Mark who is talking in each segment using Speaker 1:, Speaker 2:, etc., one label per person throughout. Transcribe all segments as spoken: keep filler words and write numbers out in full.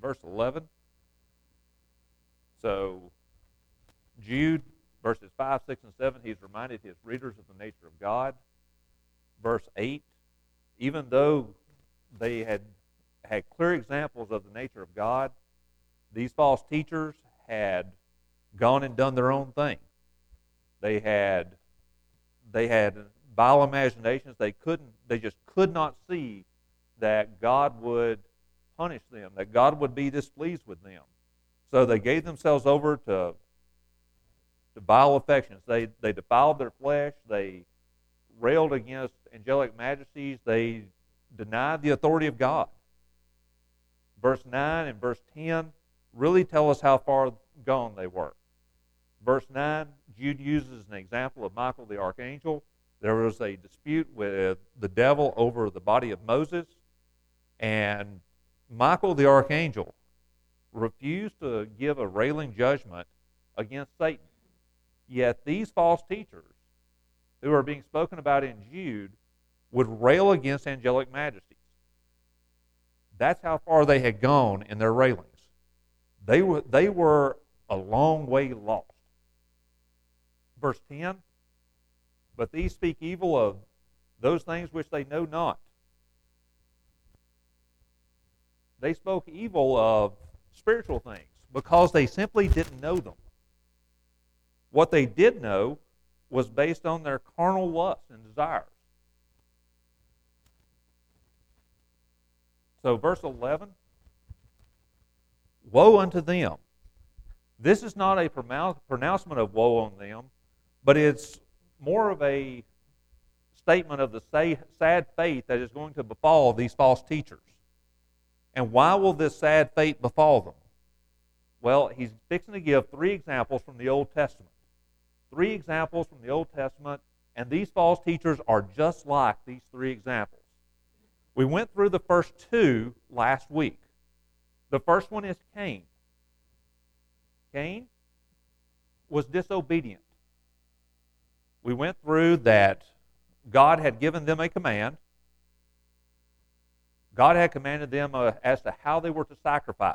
Speaker 1: verse eleven. So, Jude, verses five, six, and seven, he's reminded his readers of the nature of God. Verse eight, even though they had had clear examples of the nature of God, these false teachers had gone and done their own thing. They had they had vile imaginations. They couldn't they just could not see that God would punish them, that God would be displeased with them. So they gave themselves over to, to vile affections. They they defiled their flesh. They railed against angelic majesties. They denied the authority of God. Verse nine and verse ten really tell us how far gone they were. Verse nine, Jude uses an example of Michael the archangel. There was a dispute with the devil over the body of Moses, and Michael the archangel refused to give a railing judgment against Satan. Yet these false teachers, who are being spoken about in Jude, would rail against angelic majesties. That's how far they had gone in their railings. They were, they were a long way lost. Verse ten, but these speak evil of those things which they know not. They spoke evil of spiritual things because they simply didn't know them. What they did know was based on their carnal lusts and desires. So verse eleven, woe unto them. This is not a pronouncement of woe on them, but it's more of a statement of the sad fate that is going to befall these false teachers. And why will this sad fate befall them? Well, he's fixing to give three examples from the Old Testament. Three examples from the Old Testament, and these false teachers are just like these three examples. We went through the first two last week. The first one is Cain. Cain was disobedient. We went through that God had given them a command. God had commanded them uh, as to how they were to sacrifice.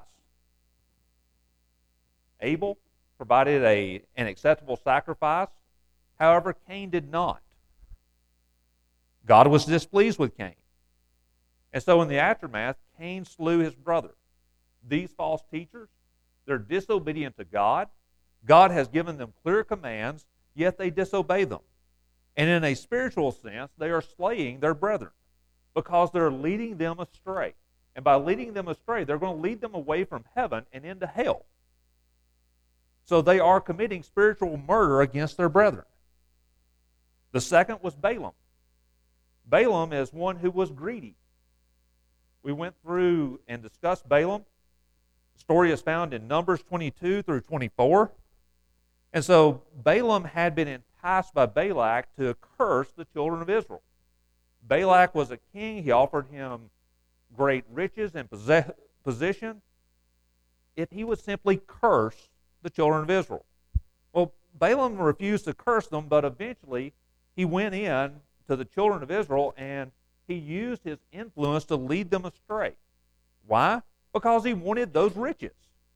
Speaker 1: Abel provided a, an acceptable sacrifice. However, Cain did not. God was displeased with Cain. And so in the aftermath, Cain slew his brother. These false teachers, they're disobedient to God. God has given them clear commands, yet they disobey them. And in a spiritual sense, they are slaying their brethren because they're leading them astray. And by leading them astray, they're going to lead them away from heaven and into hell. So they are committing spiritual murder against their brethren. The second was Balaam. Balaam is one who was greedy. We went through and discussed Balaam. The story is found in Numbers twenty-two through twenty-four. And so Balaam had been enticed by Balak to curse the children of Israel. Balak was a king. He offered him great riches and possess- position if he would simply curse the children of Israel. Well, Balaam refused to curse them, but eventually he went in to the children of Israel and he used his influence to lead them astray. Why? Because he wanted those riches.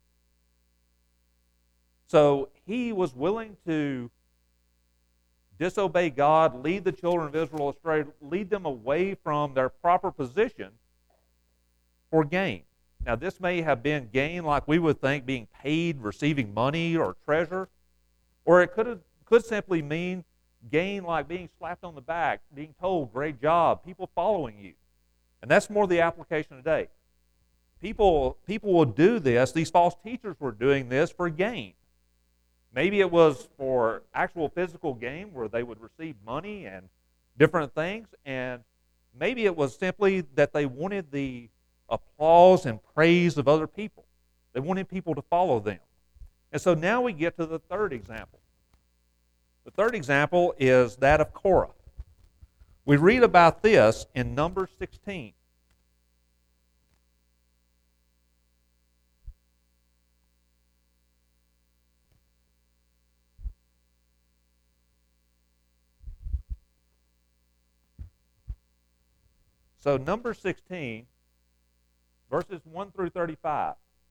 Speaker 1: So he was willing to disobey God, lead the children of Israel astray, lead them away from their proper position for gain. Now, this may have been gain like we would think, being paid, receiving money or treasure, or it could have, could simply mean gain like being slapped on the back, being told, great job, people following you. And that's more the application today. People, people will do this. These false teachers were doing this for gain. Maybe it was for actual physical gain where they would receive money and different things, and maybe it was simply that they wanted the applause and praise of other people. They wanted people to follow them. And so now we get to the third example. The third example is that of Korah. We read about this in Numbers sixteen. So Numbers sixteen, verses one through thirty-five.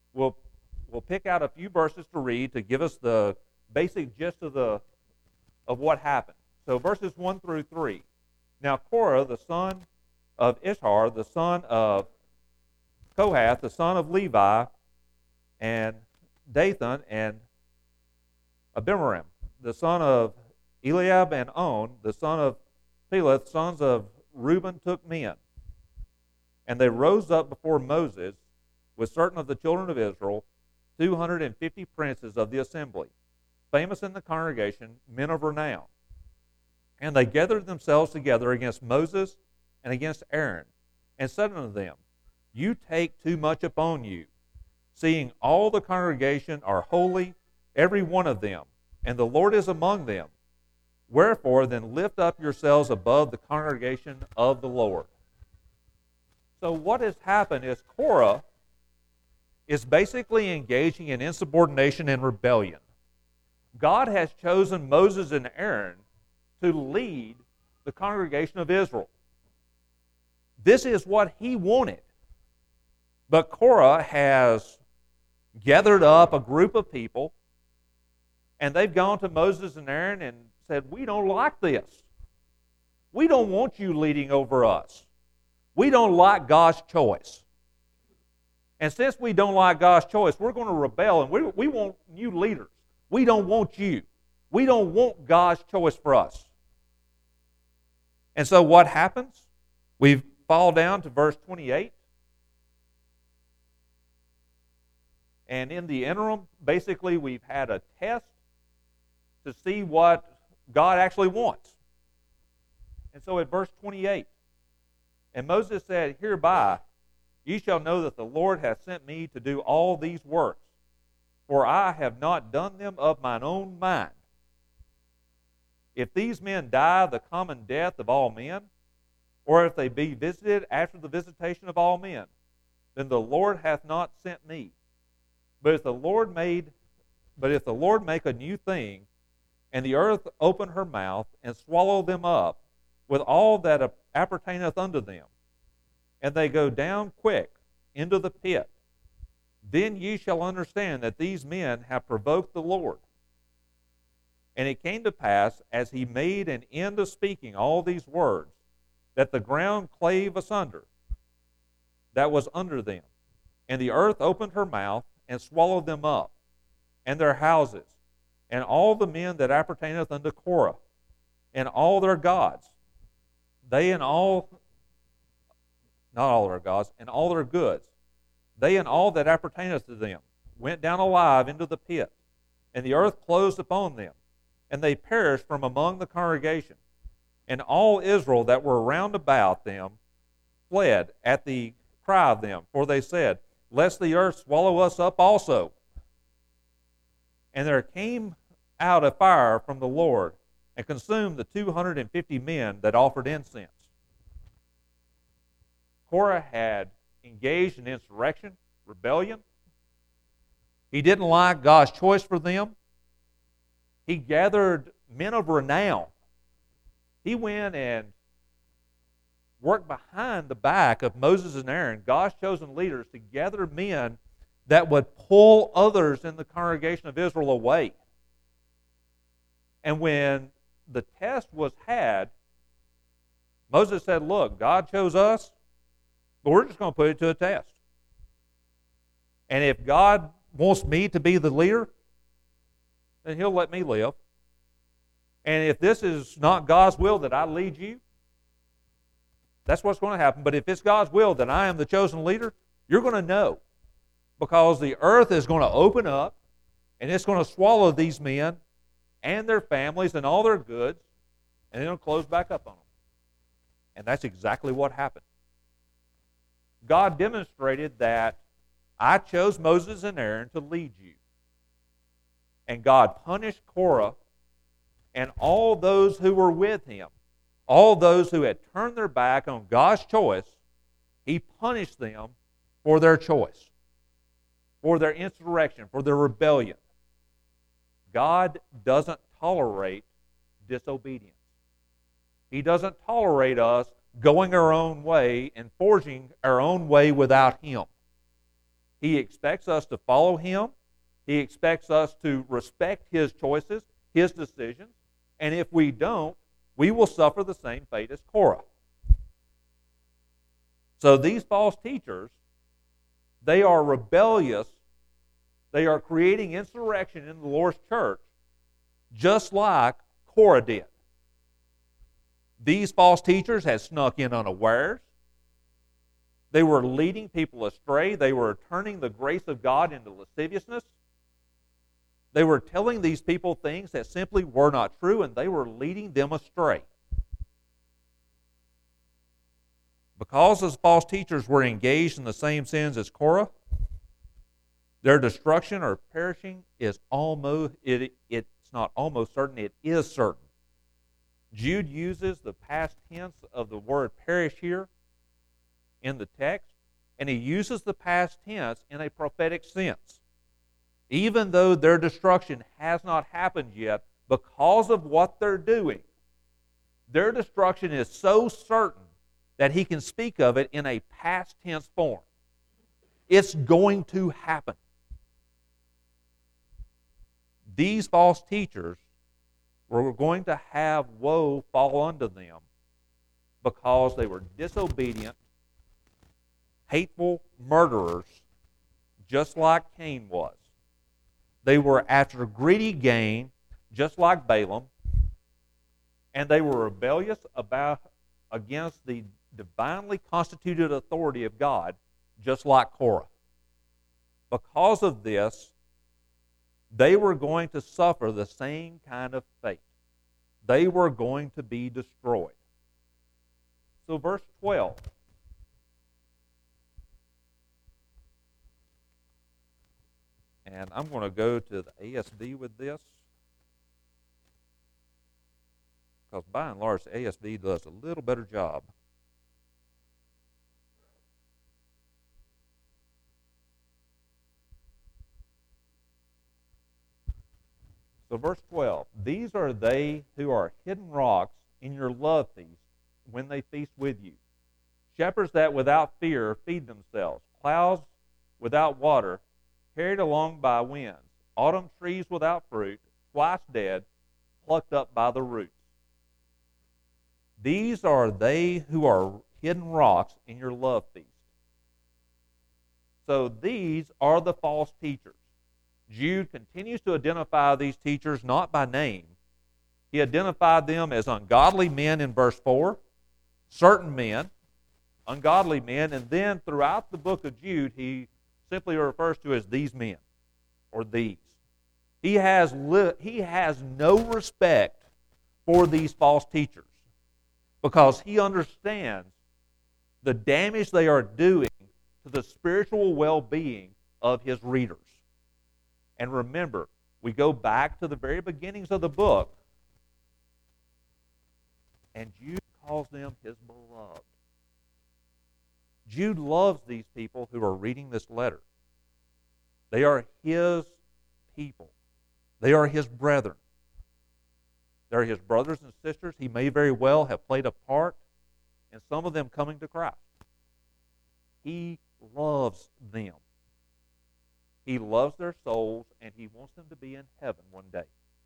Speaker 1: we'll, we'll pick out a few verses to read to give us the basic gist of, the, of what happened. So verses one through three. Now Korah, the son of Ishar, the son of Kohath, the son of Levi, and Dathan, and Abiram, the son of Eliab, and On, the son of Peleth, sons of Reuben, took men. And they rose up before Moses with certain of the children of Israel, two hundred fifty princes of the assembly, famous in the congregation, men of renown. And they gathered themselves together against Moses and against Aaron, and said unto them, You take too much upon you, seeing all the congregation are holy, every one of them, and the Lord is among them. Wherefore then lift up yourselves above the congregation of the Lord. So what has happened is Korah is basically engaging in insubordination and rebellion. God has chosen Moses and Aaron to lead the congregation of Israel. This is what he wanted. But Korah has gathered up a group of people, and they've gone to Moses and Aaron and said, We don't like this. We don't want you leading over us. We don't like God's choice. And since we don't like God's choice, we're going to rebel, and we, we want new leaders. We don't want you. We don't want God's choice for us. And so what happens? We fall down to verse twenty-eight. And in the interim, basically, we've had a test to see what God actually wants. And so at verse twenty-eight, And Moses said, Hereby ye shall know that the Lord hath sent me to do all these works, for I have not done them of mine own mind. If these men die the common death of all men, or if they be visited after the visitation of all men, then the Lord hath not sent me. But if the Lord made, but if the Lord make a new thing, and the earth open her mouth and swallow them up with all that appertaineth unto them, and they go down quick into the pit, then ye shall understand that these men have provoked the Lord. And it came to pass, as he made an end of speaking all these words, that the ground clave asunder that was under them, and the earth opened her mouth and swallowed them up, and their houses, and all the men that appertaineth unto Korah, and all their gods, they and all, not all their gods, and all their goods, they and all that appertaineth to them, went down alive into the pit, and the earth closed upon them, and they perished from among the congregation. And all Israel that were round about them fled at the cry of them, for they said, Lest the earth swallow us up also. And there came out a fire from the Lord, and consumed the two hundred fifty men that offered incense. Korah had engaged in insurrection, rebellion. He didn't like God's choice for them. He gathered men of renown. He went and worked behind the back of Moses and Aaron, God's chosen leaders, to gather men that would pull others in the congregation of Israel away. And when the test was had, Moses said, Look, God chose us, but we're just going to put it to a test. And if God wants me to be the leader, then he'll let me live. And if this is not God's will that I lead you, that's what's going to happen. But if it's God's will that I am the chosen leader, you're going to know. Because the earth is going to open up, and it's going to swallow these men and their families and all their goods, and it'll close back up on them. And that's exactly what happened. God demonstrated that I chose Moses and Aaron to lead you. And God punished Korah and all those who were with him, all those who had turned their back on God's choice. He punished them for their choice, for their insurrection, for their rebellion. God doesn't tolerate disobedience. He doesn't tolerate us going our own way and forging our own way without him. He expects us to follow him. He expects us to respect his choices, his decisions. And if we don't, we will suffer the same fate as Korah. So these false teachers, they are rebellious. They are creating insurrection in the Lord's church, just like Korah did. These false teachers had snuck in unawares. They were leading people astray. They were turning the grace of God into lasciviousness. They were telling these people things that simply were not true, and they were leading them astray. Because those false teachers were engaged in the same sins as Korah, their destruction or perishing is almost, it, it's not almost certain, it is certain. Jude uses the past tense of the word perish here in the text, and he uses the past tense in a prophetic sense. Even though their destruction has not happened yet, because of what they're doing, their destruction is so certain that he can speak of it in a past tense form. It's going to happen. These false teachers were going to have woe fall unto them because they were disobedient, hateful murderers, just like Cain was. They were after greedy gain, just like Balaam, and they were rebellious about against the divinely constituted authority of God, just like Korah. Because of this, they were going to suffer the same kind of fate. They were going to be destroyed. So verse twelve. And I'm going to go to the A S V with this, because by and large, the A S V does a little better job. So verse twelve, these are they who are hidden rocks in your love feast when they feast with you. Shepherds that without fear feed themselves, clouds without water, carried along by winds, autumn trees without fruit, twice dead, plucked up by the roots. These are they who are hidden rocks in your love feast. So these are the false teachers. Jude continues to identify these teachers not by name. He identified them as ungodly men in verse four, certain men, ungodly men, and then throughout the book of Jude, he simply refers to as these men, or these. He has, li- he has no respect for these false teachers because he understands the damage they are doing to the spiritual well-being of his readers. And remember, we go back to the very beginnings of the book, and Jude calls them his beloved. Jude loves these people who are reading this letter. They are his people. They are his brethren. They're his brothers and sisters. He may very well have played a part in some of them coming to Christ. He loves them. He loves their souls, and he wants them to be in heaven one day.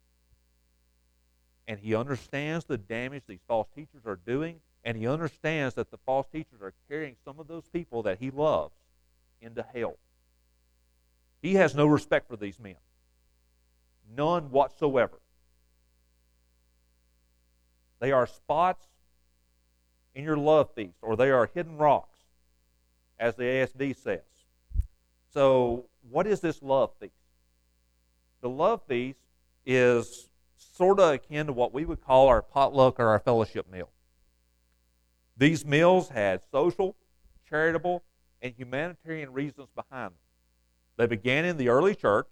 Speaker 1: And he understands the damage these false teachers are doing, and he understands that the false teachers are carrying some of those people that he loves into hell. He has no respect for these men. None whatsoever. They are spots in your love feast, or they are hidden rocks, as the A S V says. So, what is this love feast? The love feast is sort of akin to what we would call our potluck or our fellowship meal. These meals had social, charitable, and humanitarian reasons behind them. They began in the early church,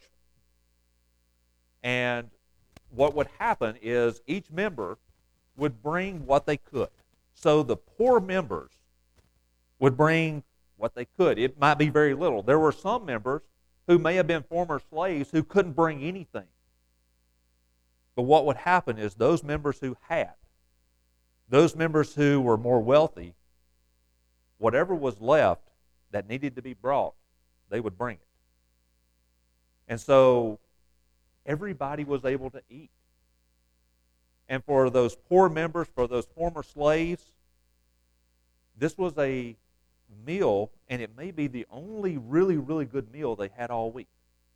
Speaker 1: and what would happen is each member would bring what they could. So the poor members would bring what they could. It might be very little. There were some members who may have been former slaves who couldn't bring anything. But what would happen is those members who had, those members who were more wealthy, whatever was left that needed to be brought, they would bring it. And so everybody was able to eat. And for those poor members, for those former slaves, this was a meal, and it may be the only really, really good meal they had all week.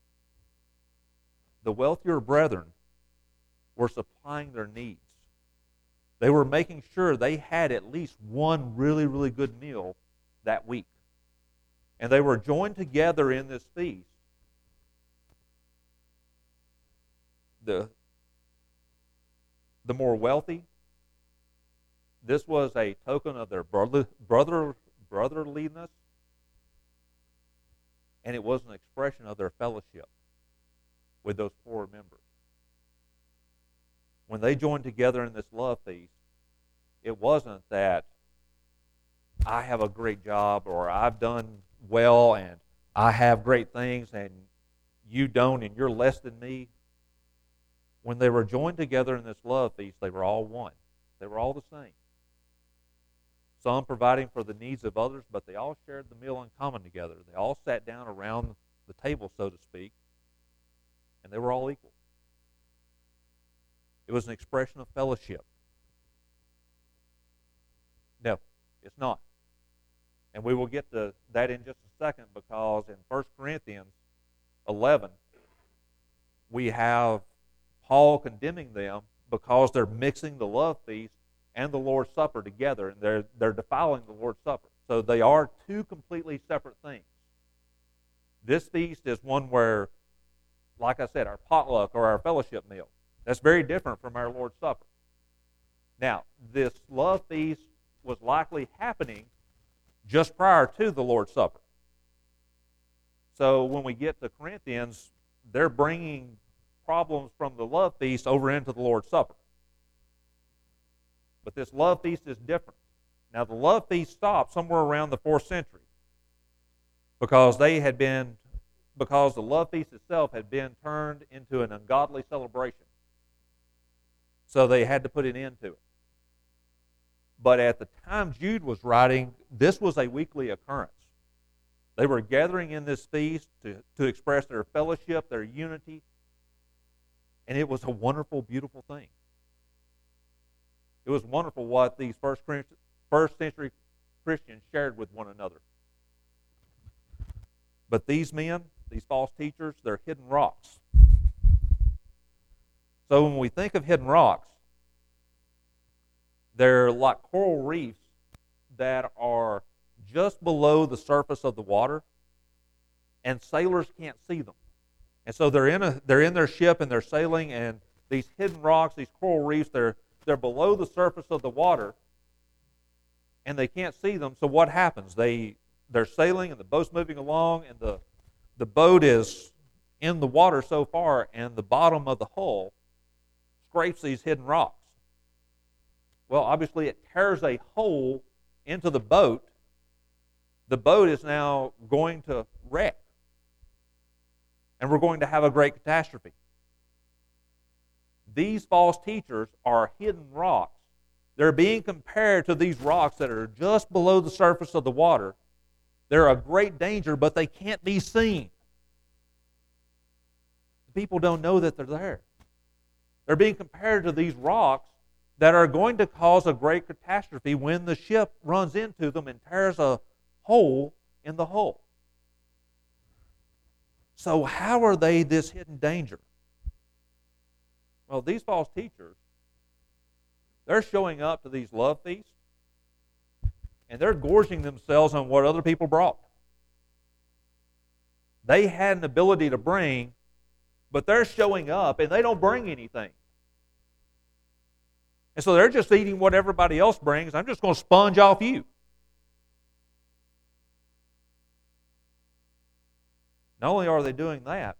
Speaker 1: The wealthier brethren were supplying their needs. They were making sure they had at least one really, really good meal that week. And they were joined together in this feast. The, the more wealthy, this was a token of their brother, brother, brotherliness, and it was an expression of their fellowship with those poorer members. When they joined together in this love feast, it wasn't that I have a great job or I've done well and I have great things and you don't and you're less than me. When they were joined together in this love feast, they were all one. They were all the same. Some providing for the needs of others, but they all shared the meal in common together. They all sat down around the table, so to speak, and they were all equal. It was an expression of fellowship. No, it's not. And we will get to that in just a second, because in First Corinthians eleven, we have Paul condemning them because they're mixing the love feast and the Lord's Supper together, and they're, they're defiling the Lord's Supper. So they are two completely separate things. This feast is one where, like I said, our potluck or our fellowship meal, that's very different from our Lord's Supper. Now, this love feast was likely happening just prior to the Lord's Supper. So when we get to Corinthians, they're bringing problems from the love feast over into the Lord's Supper. But this love feast is different. Now, the love feast stopped somewhere around the fourth century because they had been, because the love feast itself had been turned into an ungodly celebration. So they had to put an end to it. But at the time Jude was writing, this was a weekly occurrence. They were gathering in this feast to, to express their fellowship, their unity, and it was a wonderful, beautiful thing. It was wonderful what these first, first century Christians shared with one another. But these men, these false teachers, they're hidden rocks. So when we think of hidden rocks, they're like coral reefs that are just below the surface of the water, and sailors can't see them. And so they're in a they're in their ship and they're sailing, and these hidden rocks, these coral reefs, they're they're below the surface of the water, and they can't see them. So what happens? They they're sailing and the boat's moving along, and the the boat is in the water so far, and the bottom of the hull scrapes these hidden rocks. Well, obviously it tears a hole into the boat. The boat is now going to wreck, and we're going to have a great catastrophe. These false teachers are hidden rocks. They're being compared to these rocks that are just below the surface of the water. They're a great danger, but they can't be seen. People don't know that they're there. They're being compared to these rocks that are going to cause a great catastrophe when the ship runs into them and tears a hole in the hull. So how are they this hidden danger? Well, these false teachers, they're showing up to these love feasts, and they're gorging themselves on what other people brought. They had an ability to bring, but they're showing up and they don't bring anything. And so they're just eating what everybody else brings. I'm just going to sponge off you. Not only are they doing that,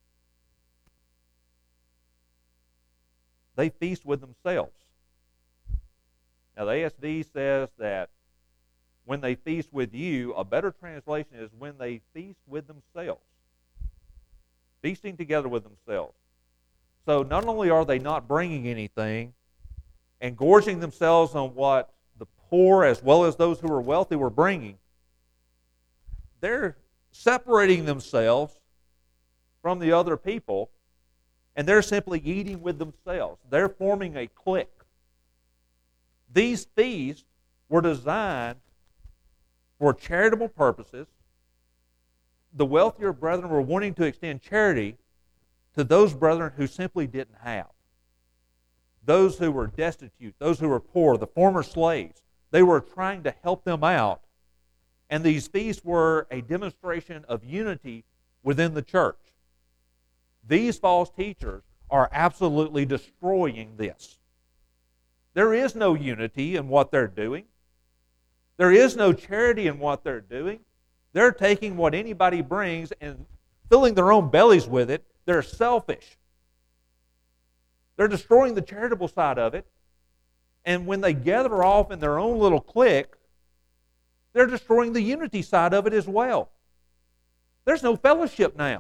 Speaker 1: they feast with themselves. Now, the A S V says that when they feast with you, a better translation is when they feast with themselves. Feasting together with themselves. So not only are they not bringing anything and gorging themselves on what the poor as well as those who are wealthy were bringing, they're separating themselves from the other people, and they're simply eating with themselves. They're forming a clique. These feasts were designed for charitable purposes. The wealthier brethren were wanting to extend charity to those brethren who simply didn't have. Those who were destitute, those who were poor, the former slaves. They were trying to help them out. And these feasts were a demonstration of unity within the church. These false teachers are absolutely destroying this. There is no unity in what they're doing. There is no charity in what they're doing. They're taking what anybody brings and filling their own bellies with it. They're selfish. They're destroying the charitable side of it. And when they gather off in their own little clique, they're destroying the unity side of it as well. There's no fellowship now.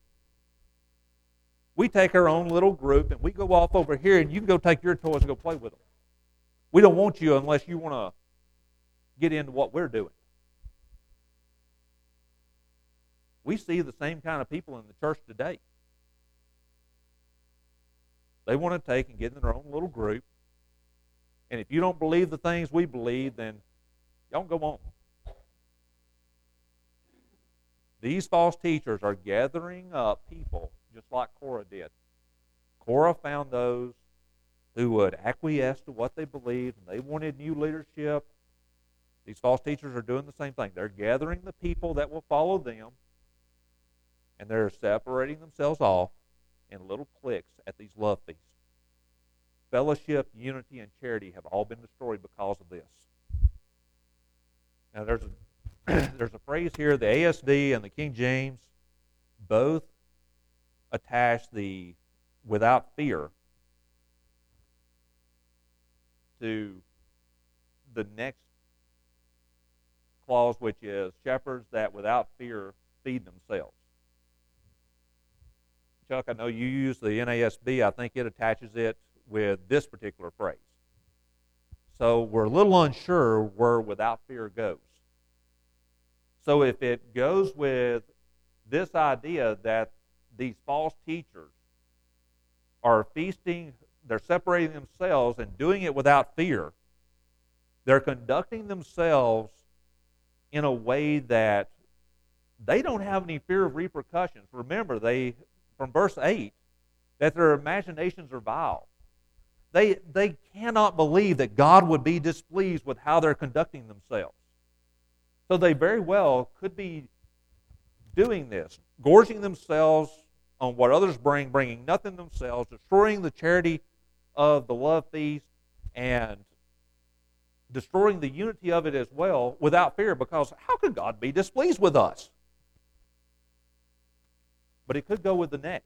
Speaker 1: We take our own little group and we go off over here, and you can go take your toys and go play with them. We don't want you unless you want to get into what we're doing. We see the same kind of people in the church today. They want to take and get in their own little group. And if you don't believe the things we believe, then y'all go on. These false teachers are gathering up people just like Korah did. Korah found those who would acquiesce to what they believed, and they wanted new leadership. These false teachers are doing the same thing. They're gathering the people that will follow them, and they're separating themselves off in little cliques at these love feasts. Fellowship, unity, and charity have all been destroyed because of this. Now, there's a, there's a phrase here, the A S D and the King James both attach the without fear to the next clause, which is shepherds that without fear feed themselves. Chuck, I know you use the N A S B. I think it attaches it with this particular phrase. So we're a little unsure where without fear goes. So if it goes with this idea that these false teachers are feasting, they're separating themselves and doing it without fear, they're conducting themselves in a way that they don't have any fear of repercussions. Remember, they from verse eight, that their imaginations are vile. They, they cannot believe that God would be displeased with how they're conducting themselves. So they very well could be doing this, gorging themselves on what others bring, bringing nothing themselves, destroying the charity of the love feast, and destroying the unity of it as well without fear, because how could God be displeased with us? But it could go with the next.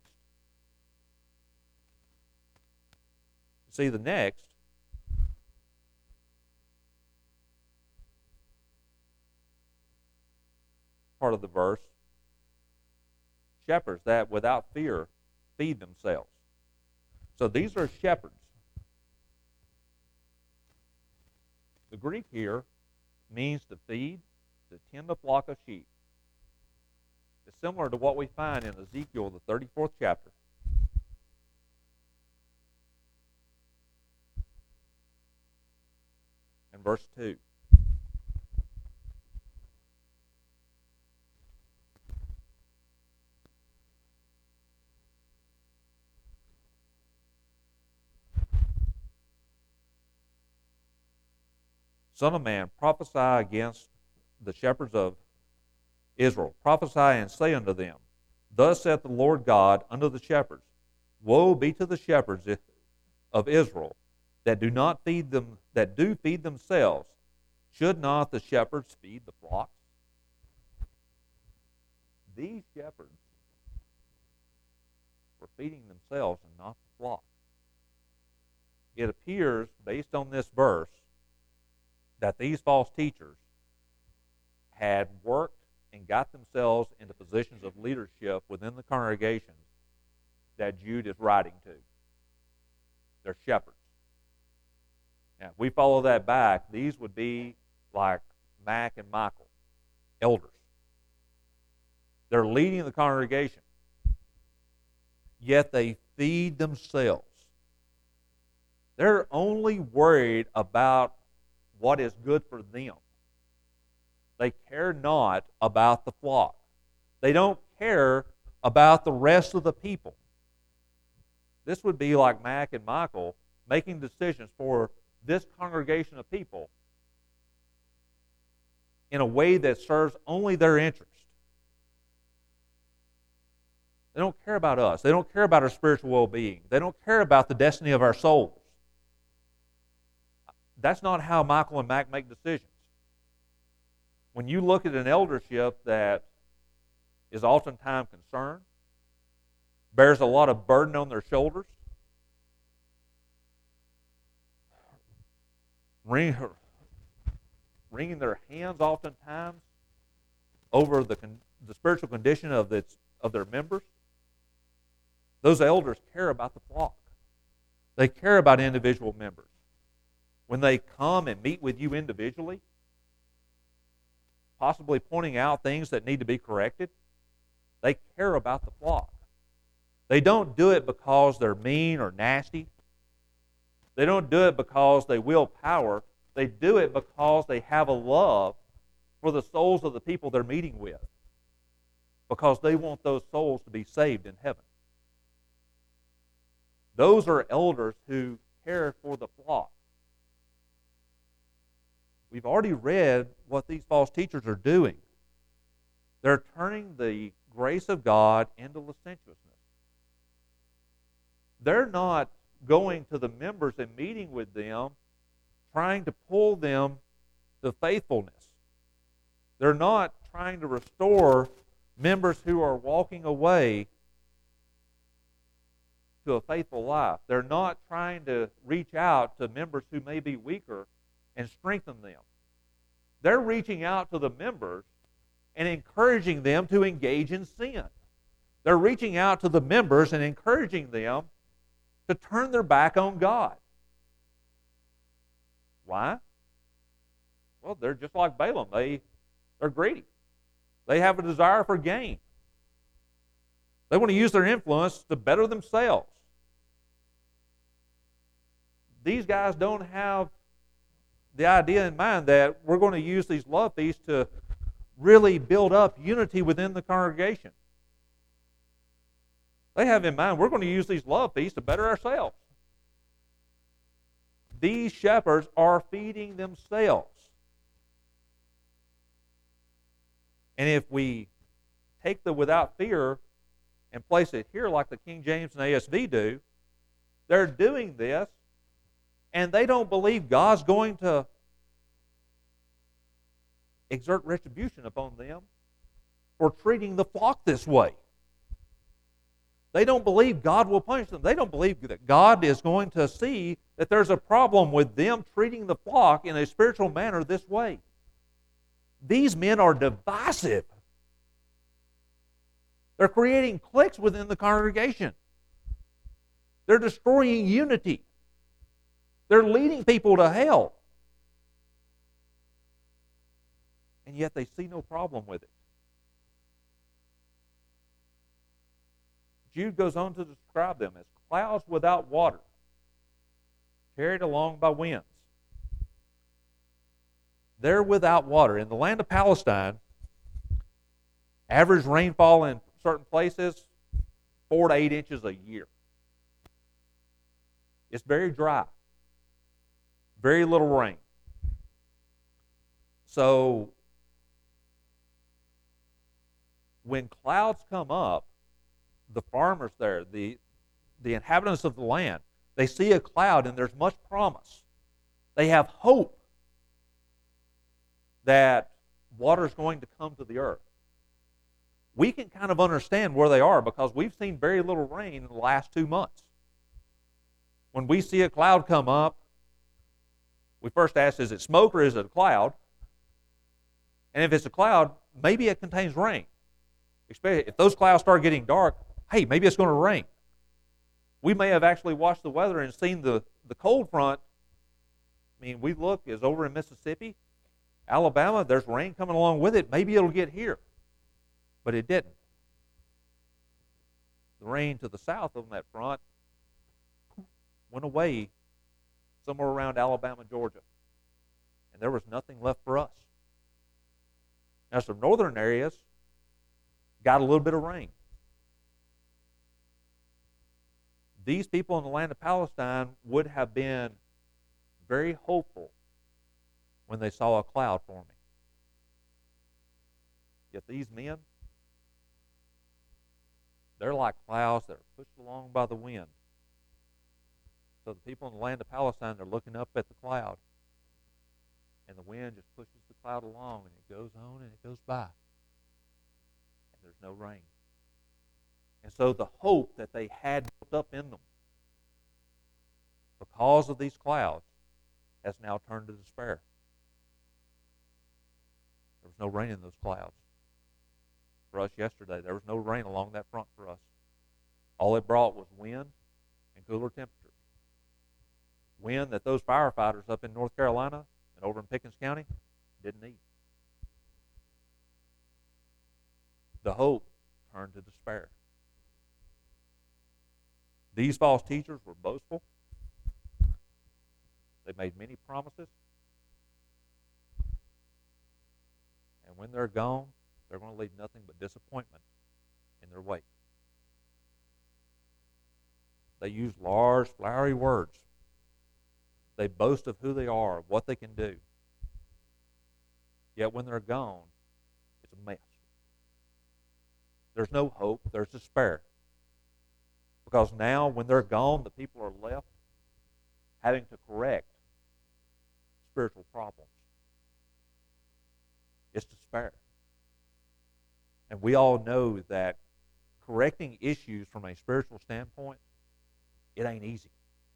Speaker 1: See, the next part of the verse, shepherds that without fear feed themselves. So these are shepherds. The Greek here means to feed, to tend a flock of sheep. It's similar to what we find in Ezekiel, the thirty-fourth chapter. And verse two. Son of man, prophesy against the shepherds of Israel. Prophesy and say unto them, Thus saith the Lord God unto the shepherds, Woe be to the shepherds of Israel that do not feed them, that do feed themselves. Should not the shepherds feed the flocks? These shepherds were feeding themselves and not the flock. It appears, based on this verse, that these false teachers had worked and got themselves into positions of leadership within the congregations that Jude is writing to. They're shepherds. Now, if we follow that back, these would be like Mac and Michael, elders. They're leading the congregation. Yet they feed themselves. They're only worried about what is good for them. They care not about the flock. They don't care about the rest of the people. This would be like Mac and Michael making decisions for this congregation of people in a way that serves only their interest. They don't care about us. They don't care about our spiritual well-being. They don't care about the destiny of our souls. That's not how Michael and Mac make decisions. When you look at an eldership that is oftentimes concerned, bears a lot of burden on their shoulders, wring, wringing their hands oftentimes over the, the spiritual condition of, the, of their members, those elders care about the flock. They care about individual members. When they come and meet with you individually, possibly pointing out things that need to be corrected, they care about the flock. They don't do it because they're mean or nasty. They don't do it because they will power. They do it because they have a love for the souls of the people they're meeting with, because they want those souls to be saved in heaven. Those are elders who care for the flock. We've already read what these false teachers are doing. They're turning the grace of God into licentiousness. They're not going to the members and meeting with them, trying to pull them to faithfulness. They're not trying to restore members who are walking away to a faithful life. They're not trying to reach out to members who may be weaker and strengthen them. They're reaching out to the members and encouraging them to engage in sin. They're reaching out to the members and encouraging them to turn their back on God. Why? Well, they're just like Balaam. They, they're greedy. They have a desire for gain. They want to use their influence to better themselves. These guys don't have the idea in mind that we're going to use these love feasts to really build up unity within the congregation. They have in mind we're going to use these love feasts to better ourselves. These shepherds are feeding themselves. And if we take the without fear and place it here like the King James and A S V do, they're doing this and they don't believe God's going to exert retribution upon them for treating the flock this way. They don't believe God will punish them. They don't believe that God is going to see that there's a problem with them treating the flock in a spiritual manner this way. These men are divisive. They're creating cliques within the congregation. They're destroying unity. They're leading people to hell. And yet they see no problem with it. Jude goes on to describe them as clouds without water, carried along by winds. They're without water. In the land of Palestine, average rainfall in certain places, four to eight inches a year. It's very dry. Very little rain. So, when clouds come up, the farmers there, the, the inhabitants of the land, they see a cloud and there's much promise. They have hope that water is going to come to the earth. We can kind of understand where they are because we've seen very little rain in the last two months. When we see a cloud come up, we first ask, is it smoke or is it a cloud? And if it's a cloud, maybe it contains rain. Especially if those clouds start getting dark, hey, maybe it's going to rain. We may have actually watched the weather and seen the, the cold front. I mean, we look, is over in Mississippi, Alabama, there's rain coming along with it. Maybe it'll get here. But it didn't. The rain to the south on that front went away somewhere around Alabama, Georgia. And there was nothing left for us. Now, some northern areas got a little bit of rain. These people in the land of Palestine would have been very hopeful when they saw a cloud forming. Yet these men, they're like clouds that are pushed along by the wind. So the people in the land of Palestine, they're looking up at the cloud, and the wind just pushes the cloud along, and it goes on and it goes by. And there's no rain. And so the hope that they had built up in them because of these clouds has now turned to despair. There was no rain in those clouds. For us yesterday, there was no rain along that front for us. All it brought was wind and cooler temperatures. Wind that those firefighters up in North Carolina and over in Pickens County didn't need. The hope turned to despair. These false teachers were boastful. They made many promises. And when they're gone, they're going to leave nothing but disappointment in their wake. They use large, flowery words. They boast of who they are, what they can do. Yet when they're gone, it's a mess. There's no hope. There's despair. Because now, when they're gone, the people are left having to correct spiritual problems. It's despair. And we all know that correcting issues from a spiritual standpoint, it ain't easy.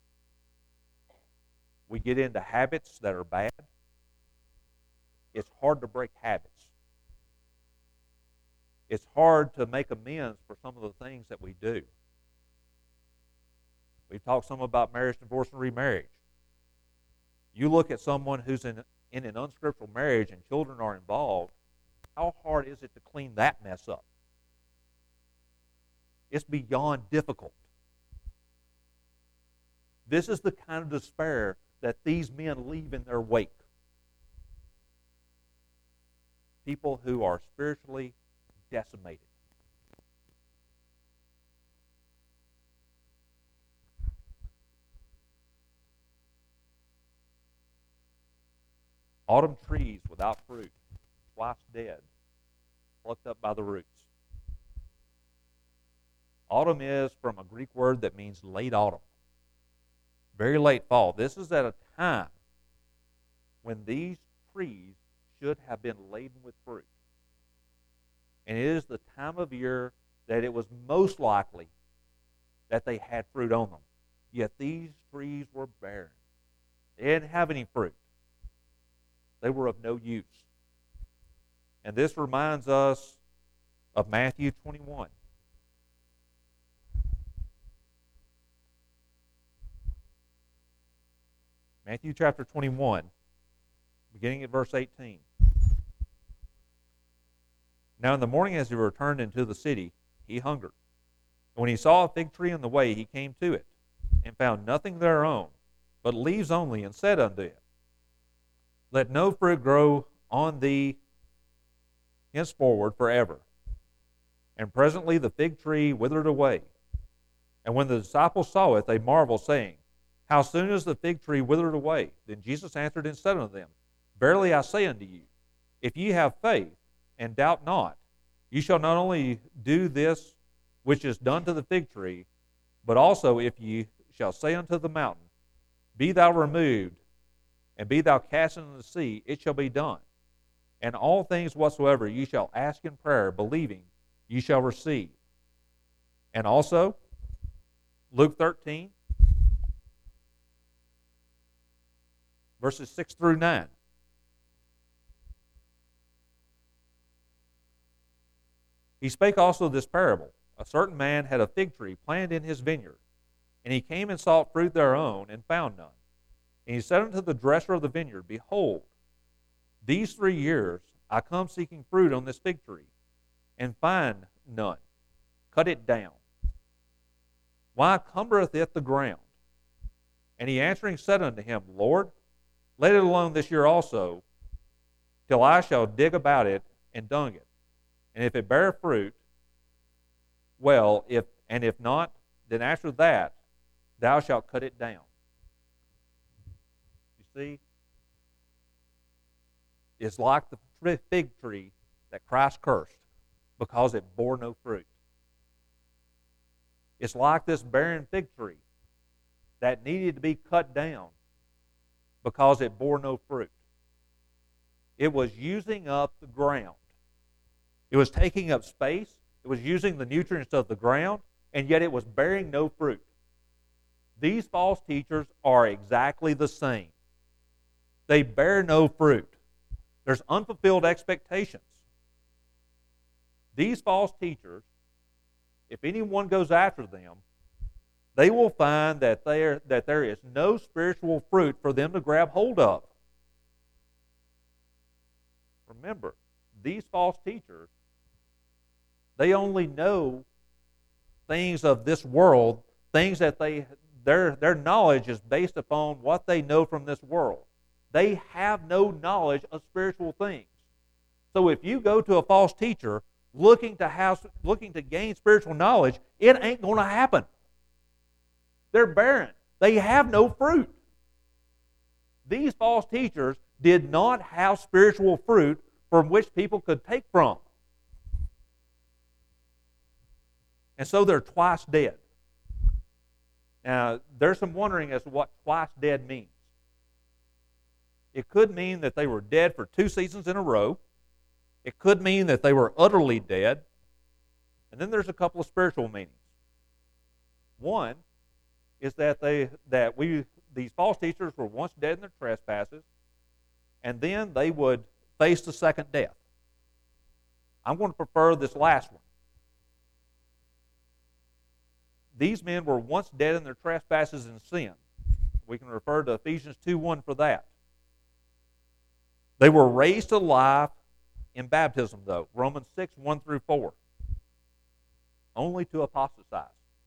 Speaker 1: We get into habits that are bad. It's hard to break habits. It's hard to make amends for some of the things that we do. We've talked some about marriage, divorce, and remarriage. You look at someone who's in, in an unscriptural marriage and children are involved, how hard is it to clean that mess up? It's beyond difficult. This is the kind of despair that these men leave in their wake. People who are spiritually decimated. Autumn trees without fruit, twice dead, plucked up by the roots. Autumn is from a Greek word that means late autumn. Very late fall. This is at a time when these trees should have been laden with fruit. And it is the time of year that it was most likely that they had fruit on them. Yet these trees were barren. They didn't have any fruit. They were of no use. And this reminds us of Matthew twenty-one. Matthew chapter twenty-one, beginning at verse eighteen. Now in the morning as he returned into the city, he hungered. And when he saw a fig tree in the way, he came to it, and found nothing thereon, but leaves only, and said unto it, Let no fruit grow on thee henceforward forever. And presently the fig tree withered away. And when the disciples saw it, they marveled, saying, How soon is the fig tree withered away? Then Jesus answered and said unto them, Verily I say unto you, if ye have faith, and doubt not, ye shall not only do this which is done to the fig tree, but also if ye shall say unto the mountain, Be thou removed, and be thou cast into the sea, it shall be done. And all things whatsoever ye shall ask in prayer, believing, ye shall receive. And also, Luke thirteen, verses six through nine. He spake also this parable. A certain man had a fig tree planted in his vineyard, and he came and sought fruit thereon, and found none. And he said unto the dresser of the vineyard, Behold, these three years I come seeking fruit on this fig tree, and find none. Cut it down. Why cumbereth it the ground? And he answering said unto him, Lord, let it alone this year also, till I shall dig about it and dung it. And if it bear fruit, well, if and if not, then after that thou shalt cut it down. You see, it's like the fig tree that Christ cursed because it bore no fruit. It's like this barren fig tree that needed to be cut down because it bore no fruit. It was using up the ground. It was taking up space. It was using the nutrients of the ground, and yet it was bearing no fruit. These false teachers are exactly the same. They bear no fruit. There's unfulfilled expectations. These false teachers, if anyone goes after them, they will find that there, that there is no spiritual fruit for them to grab hold of. Remember, these false teachers, they only know things of this world, things that they their their knowledge is based upon what they know from this world. They have no knowledge of spiritual things. So if you go to a false teacher looking to have looking to gain spiritual knowledge, it ain't going to happen. They're barren. They have no fruit. These false teachers did not have spiritual fruit from which people could take from. And so they're twice dead. Now, there's some wondering as to what twice dead means. It could mean that they were dead for two seasons in a row. It could mean that they were utterly dead. And then there's a couple of spiritual meanings. One is that they that we these false teachers were once dead in their trespasses, and then they would face the second death. I'm going to prefer this last one. These men were once dead in their trespasses and sin. We can refer to Ephesians two one for that. They were raised to life in baptism, though. Romans six one through four. Only to apostatize.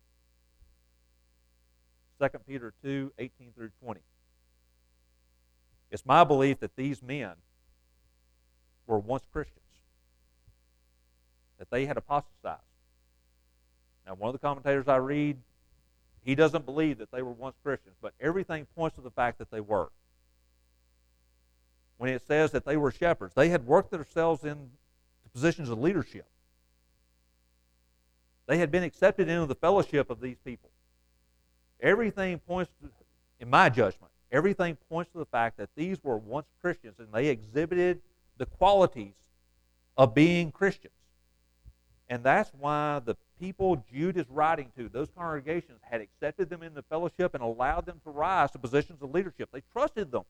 Speaker 1: Second Peter two eighteen through twenty. It's my belief that these men were once Christians, that they had apostatized. Now, one of the commentators I read, he doesn't believe that they were once Christians, but everything points to the fact that they were. When it says that they were shepherds, they had worked themselves into positions of leadership. They had been accepted into the fellowship of these people. Everything points to, in my judgment, everything points to the fact that these were once Christians and they exhibited the qualities of being Christians. And that's why the people Jude is writing to, those congregations, had accepted them into fellowship and allowed them to rise to positions of leadership. They trusted them.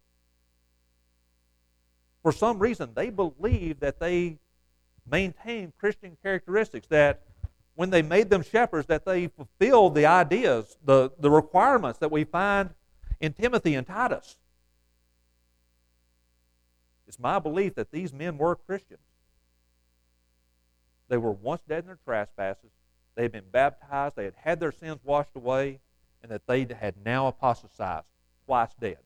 Speaker 1: For some reason, they believed that they maintained Christian characteristics, that when they made them shepherds, that they fulfilled the ideas, the, the requirements that we find in Timothy and Titus. It's my belief that these men were Christians. They were once dead in their trespasses. They had been baptized. They had had their sins washed away, and that they had now apostatized, twice dead.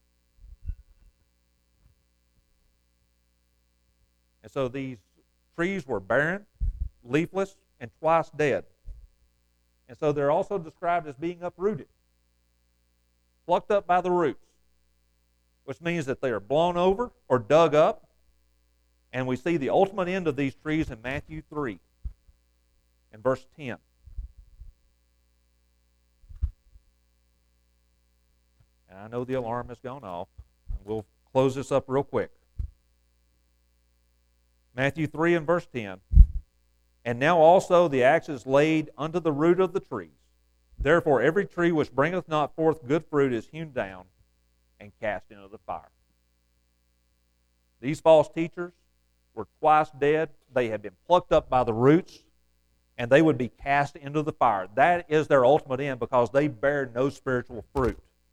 Speaker 1: And so these trees were barren, leafless, and twice dead. And so they're also described as being uprooted, plucked up by the roots, which means that they are blown over or dug up. And we see the ultimate end of these trees in Matthew three, in verse ten. And I know the alarm has gone off. We'll close this up real quick. Matthew three and verse ten. And now also the axe is laid unto the root of the trees. Therefore every tree which bringeth not forth good fruit is hewn down and cast into the fire. These false teachers were twice dead. They had been plucked up by the roots, and they would be cast into the fire. That is their ultimate end, because they bear no spiritual fruit.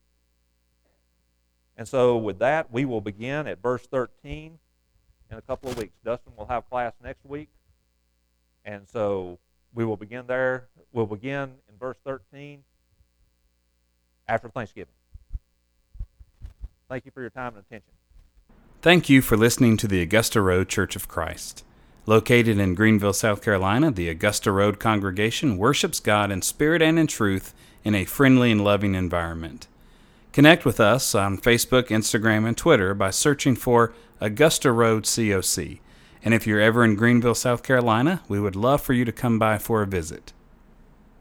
Speaker 1: And so with that, we will begin at verse thirteen in a couple of weeks. Dustin will have class next week. And so we will begin there. We'll begin in verse verse thirteen after Thanksgiving. Thank you for your time and attention.
Speaker 2: Thank you for listening to the Augusta Road Church of Christ. Located in Greenville, South Carolina, the Augusta Road congregation worships God in spirit and in truth in a friendly and loving environment. Connect with us on Facebook, Instagram, and Twitter by searching for Augusta Road C O C. And if you're ever in Greenville, South Carolina, we would love for you to come by for a visit.